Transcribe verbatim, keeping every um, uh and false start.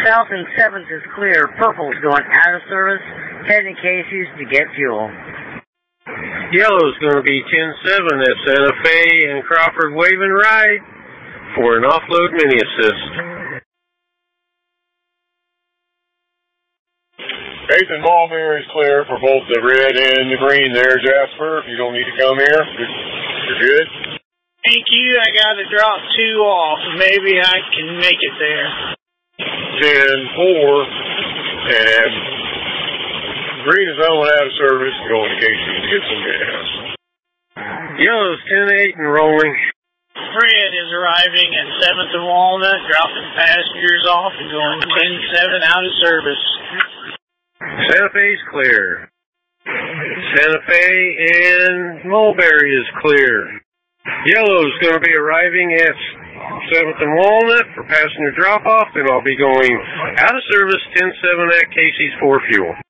South and seventh is clear. Purple's going out of service, heading to Casey's to get fuel. Yellow's going to be ten seven at Santa Fe and Crawford waving right for an offload mini assist. Eighth and Mulberry is clear for both the red and the green there, Jasper. If you don't need to come here, you're good. Thank you. I got to drop two off. Maybe I can make it there. ten four, and green is on out of service, going to Casey's to get some gas. Yellow's ten eight and rolling. Red is arriving at seventh and Walnut, dropping passengers off and going ten seven out of service. Santa Fe's clear. Santa Fe and Mulberry is clear. Yellow's going to be arriving at seventh and Walnut for passenger drop-off, and I'll be going out of service ten seven at Casey's for fuel.